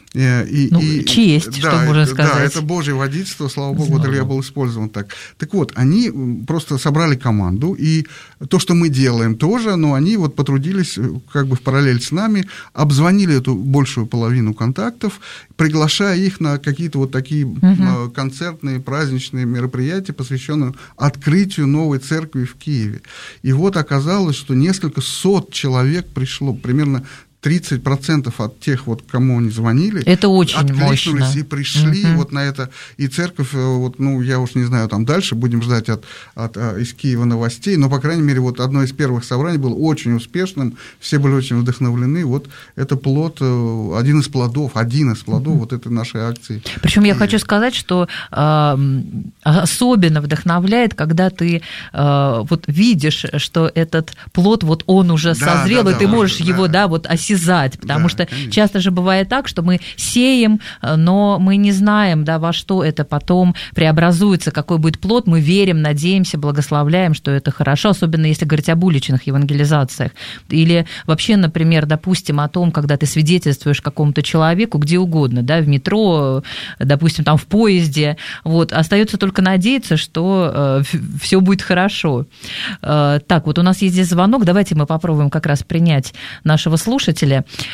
И, ну, и, честь, да, что можно сказать. Да, это Божье водительство, слава Богу, вот Илья был использован так. Так вот, они просто собрали команду, и то, что мы делаем тоже, но они вот потрудились как бы в параллель с нами, обзвонили эту большую половину контактов, приглашая их на какие-то вот такие угу. концертные, праздничные мероприятия, посвященные открытию новой церкви в Киеве. И вот оказалось, что несколько сот человек пришло, примерно тридцать процентов от тех, вот, кому они звонили, это очень откликнулись мощно. И пришли uh-huh. вот на это. И церковь, вот, ну, я уж не знаю, там дальше будем ждать от, от, из Киева новостей, но, по крайней мере, вот одно из первых собраний было очень успешным, все были очень вдохновлены. Вот это плод, один из плодов, один из плодов uh-huh. вот этой нашей акции. Причем я хочу сказать, что э, особенно вдохновляет, когда ты э, вот видишь, что этот плод, вот он уже да, созрел, да, и да, ты можешь да. его, да, вот осязать, потому да, что конечно. Часто же бывает так, что мы сеем, но мы не знаем, да, во что это потом преобразуется, какой будет плод, мы верим, надеемся, благословляем, что это хорошо, особенно если говорить об уличных евангелизациях. Или вообще, например, допустим, о том, когда ты свидетельствуешь какому-то человеку где угодно, да, в метро, допустим, там в поезде, вот, остается только надеяться, что э, все будет хорошо. Э, так, вот у нас есть здесь звонок, давайте мы попробуем как раз принять нашего слушателя.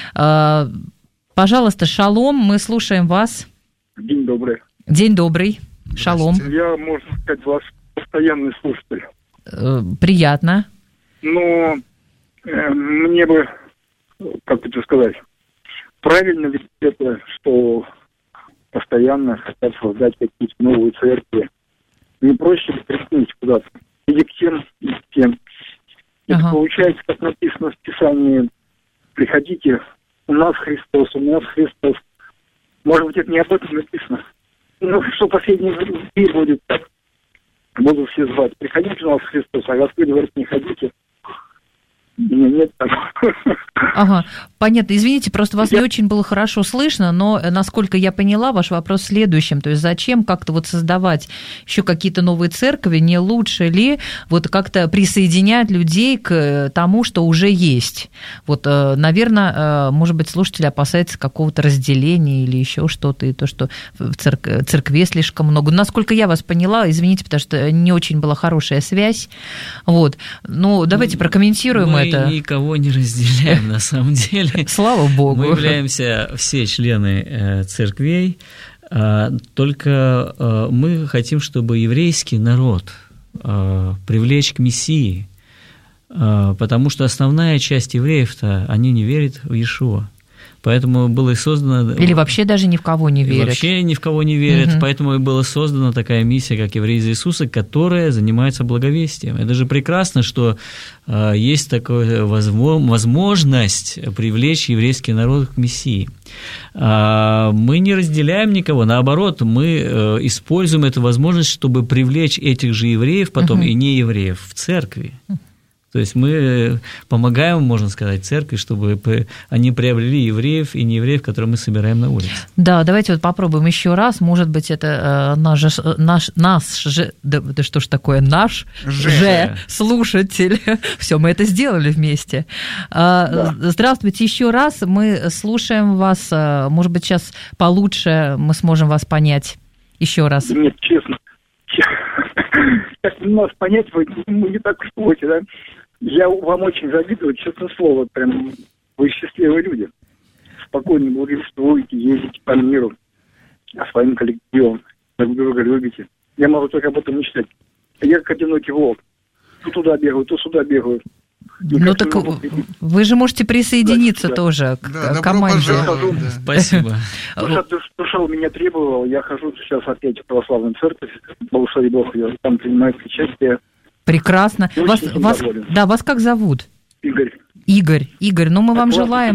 Пожалуйста, шалом, мы слушаем вас. День добрый. День добрый, шалом. Я, можно сказать, ваш постоянный слушатель. Приятно. Но э, мне бы, как это сказать, правильно ведь это, что постоянно хотят создать какие-то новые церкви. Не проще прийти куда-то. Иди к тем, иди к тем. Это ага. получается, как написано в Писании, приходите, у нас Христос, у нас Христос. Может быть, это не об этом написано. Ну, что последний день будет так. Будут все звать. Приходите, у нас Христос, а Господь говорит, не ходите. Нет, нет там. Ага, понятно. Извините, просто вас я... не очень было хорошо слышно, но, насколько я поняла, ваш вопрос в следующем. То есть зачем как-то вот создавать еще какие-то новые церкви? Не лучше ли вот как-то присоединять людей к тому, что уже есть? Вот, наверное, может быть, слушатель опасается какого-то разделения или еще что-то, и то, что в церк... церкве слишком много. Насколько я вас поняла, извините, потому что не очень была хорошая связь. Вот. Ну, давайте прокомментируем мы это. Мы никого не разделяем, на самом деле. Слава Богу. Мы являемся все члены церквей, только мы хотим, чтобы еврейский народ привлечь к Мессии, потому что основная часть евреев-то, они не верят в Иешуа. Поэтому было и создано... Или вообще даже ни в кого не верят. Вообще ни в кого не верят, угу. Поэтому и была создана такая миссия, как «Евреи за Иисуса», которая занимается благовестием. Это же прекрасно, что э, есть такая возможность привлечь еврейский народ к Мессии. А мы не разделяем никого, наоборот, мы э, используем эту возможность, чтобы привлечь этих же евреев потом угу. и неевреев в церкви. То есть мы помогаем, можно сказать, церкви, чтобы они приобрели евреев и неевреев, которые мы собираем на улице. Да, давайте вот попробуем еще раз. Может быть, это наш, наш, наш же, да, да что ж такое, наш же, же слушатель. Все, мы это сделали вместе. Да. Здравствуйте еще раз. Мы слушаем вас. Может быть, сейчас получше мы сможем вас понять еще раз. Нет, честно. Как нас понять, вы не так уж плохи, да? Я вам очень завидую, честное слово, прям вы счастливые люди. Спокойно благовествуете, ездите по миру, а своим коллективом, друг друга любите. Я могу только об этом мечтать. Я как одинокий волк. То туда бегаю, то сюда бегаю. И ну так могу... вы же можете присоединиться да, тоже да. к да, команде. Да. Спасибо. Душа, душа у меня требовала, я хожу сейчас опять в православную церковь, благослови Бог, я там принимаю участие. Прекрасно. Вас, вас, да, вас как зовут? Игорь. Игорь, Игорь, ну мы а вам желаем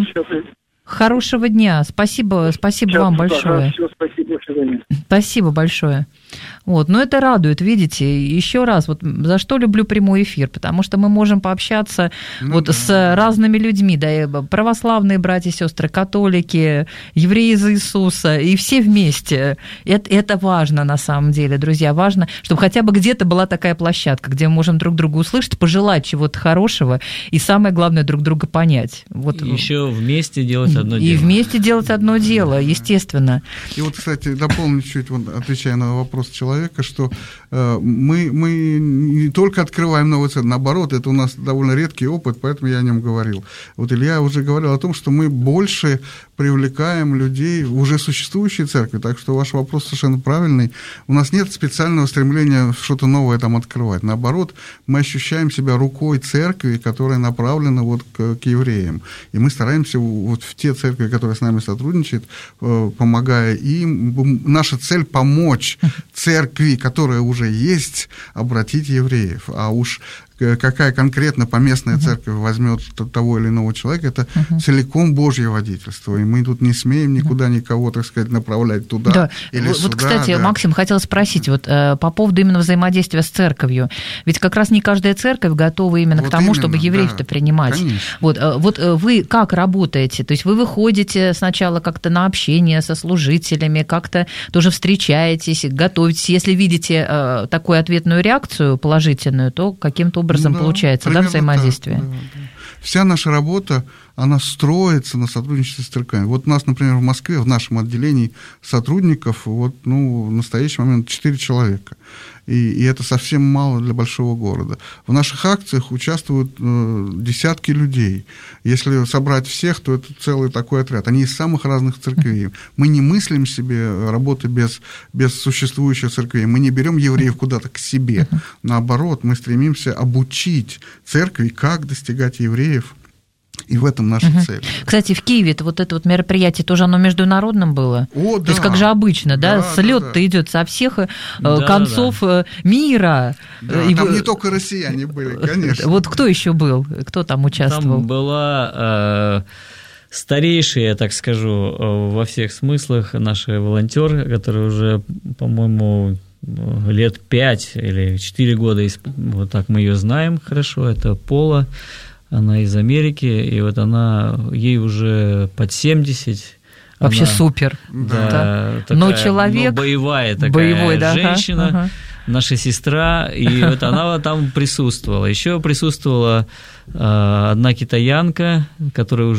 хорошего дня. Спасибо, спасибо сейчас, вам большое. Все, спасибо, спасибо большое. Вот, но это радует, видите, еще раз, вот за что люблю прямой эфир, потому что мы можем пообщаться ну, вот да. с разными людьми, да, православные братья и сестры, католики, евреи за Иисуса, и все вместе. Это, это важно на самом деле, друзья, важно, чтобы хотя бы где-то была такая площадка, где мы можем друг друга услышать, пожелать чего-то хорошего, и самое главное, друг друга понять. Вот. И еще вместе делать одно и дело. И вместе делать одно дело, естественно. И вот, кстати, дополню чуть, вот, отвечая на вопрос человека, что э, мы, мы не только открываем новые церкви, наоборот, это у нас довольно редкий опыт, поэтому я о нем говорил. Вот Илья уже говорил о том, что мы больше привлекаем людей в уже существующие церкви, так что ваш вопрос совершенно правильный. У нас нет специального стремления что-то новое там открывать. Наоборот, мы ощущаем себя рукой церкви, которая направлена вот к, к евреям. И мы стараемся вот в те церкви, которые с нами сотрудничают, э, помогая им, наша цель помочь церкви, которая уже есть, обратить евреев. А уж какая конкретно поместная церковь возьмет того или иного человека, это uh-huh. целиком Божье водительство. И мы тут не смеем никуда никого, так сказать, направлять туда да. или вот, сюда. Вот, кстати, да. Максим, хотела спросить вот, э, по поводу именно взаимодействия с церковью. Ведь как раз не каждая церковь готова именно вот к тому, именно, чтобы евреев-то да. принимать. Вот, э, вот вы как работаете? То есть вы выходите сначала как-то на общение со служителями, как-то тоже встречаетесь, готовитесь. Если видите э, такую ответную реакцию положительную, то каким-то образом ну, да, получается, да, взаимодействие? Так, да, да. Вся наша работа, она строится на сотрудничестве с церквями. Вот у нас, например, в Москве, в нашем отделении сотрудников, вот, ну, в настоящий момент четыре человека. И, и это совсем мало для большого города. В наших акциях участвуют э, десятки людей. Если собрать всех, то это целый такой отряд. Они из самых разных церквей. Мы не мыслим себе работы без, без существующих церквей. Мы не берем евреев куда-то к себе. Наоборот, мы стремимся обучить церкви, как достигать евреев. И в этом наша угу. цель. Кстати, в Киеве это вот это вот мероприятие тоже оно международным было? О, да. То есть как же обычно, да? да Слет-то да, да. идет со всех да, концов да. мира. Да, и там вы... не только россияне были, конечно. Вот кто еще был? Кто там участвовал? Там была... Э... старейший, я так скажу, во всех смыслах, наши волонтеры, которые уже, по-моему, лет пять или четыре года, вот так мы ее знаем хорошо, это Пола, она из Америки, и вот она, ей уже под семьдесят. Вообще она, супер. Да, да. Такая, но человек... Но боевая такая боевой, да, женщина, ага. наша сестра, и вот она там присутствовала. Еще присутствовала э, одна китаянка, которая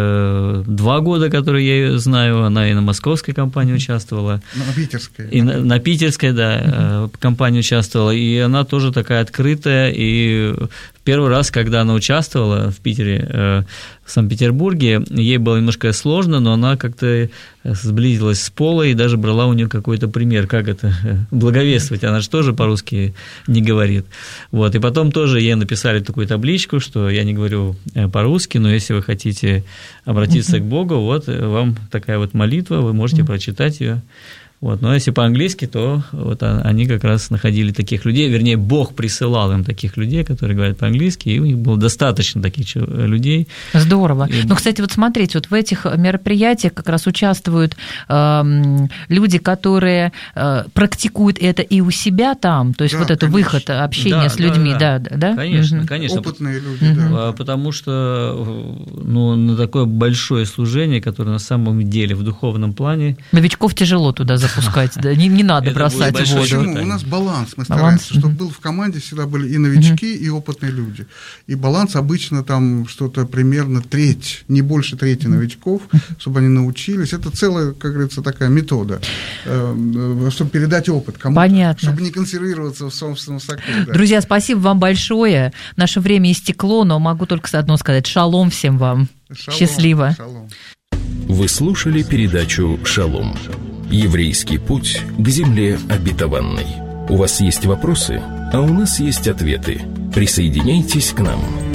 уже два года, которую я ее знаю, она и на московской компании участвовала. На питерской. И на, на питерской, да, э, компании участвовала, и она тоже такая открытая, и первый раз, когда она участвовала в Питере, э, в Санкт-Петербурге. Ей было немножко сложно, но она как-то сблизилась с Полой и даже брала у нее какой-то пример, как это благовествовать. Она же тоже по-русски не говорит. Вот. И потом тоже ей написали такую табличку, что я не говорю по-русски, но если вы хотите обратиться uh-huh. к Богу, вот вам такая вот молитва, вы можете uh-huh. прочитать ее. Вот. Но если по-английски, то вот они как раз находили таких людей, вернее, Бог присылал им таких людей, которые говорят по-английски, и у них было достаточно таких людей. Здорово. И... Ну, кстати, вот смотрите, вот в этих мероприятиях как раз участвуют э, люди, которые э, практикуют это и у себя там, то есть да, вот это выход, общение да, с людьми, да, да, да? Конечно, угу. конечно. Опытные люди, угу. да. Потому что ну, на такое большое служение, которое на самом деле в духовном плане... Новичков тяжело туда запустить. Запускать, да, не, не надо это бросать в воду. Почему? У нас баланс, мы баланс. стараемся, чтобы был в команде всегда были и новички, uh-huh. и опытные люди. И баланс обычно там что-то примерно треть, не больше трети uh-huh. новичков, чтобы они научились. Это целая, как говорится, такая метода, чтобы передать опыт кому-то, понятно. Чтобы не консервироваться в собственном соку. Да. Друзья, спасибо вам большое. Наше время истекло, но могу только одно сказать. Шалом всем вам. Шалом, счастливо. Шалом. Вы слушали передачу «Шалом». Еврейский путь к земле обетованной. У вас есть вопросы, а у нас есть ответы. Присоединяйтесь к нам.